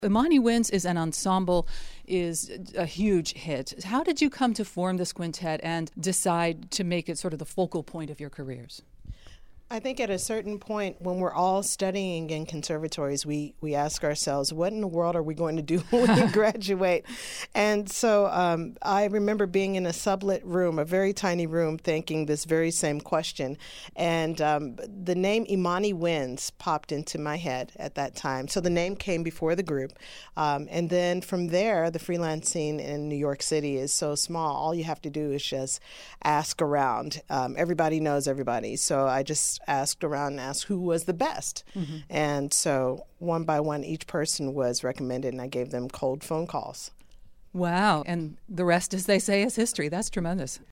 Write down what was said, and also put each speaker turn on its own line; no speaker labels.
Imani Winds is an ensemble, is a huge hit. How did you come to form this quintet and decide to make it sort of the focal point of your careers?
I think at a certain point when we're all studying in conservatories, we ask ourselves, what in the world are we going to do when we graduate? And so I remember being in a sublet room, a very tiny room, thinking this very same question. And the name Imani Winds popped into my head at that time. So the name came before the group. And then from there, the freelance scene in New York City is so small. All you have to do is just ask around. Everybody knows everybody. So I just asked around and asked who was the best. Mm-hmm. And so one by one, each person was recommended, and I gave them cold phone calls.
Wow. And the rest, as they say, is history. That's tremendous.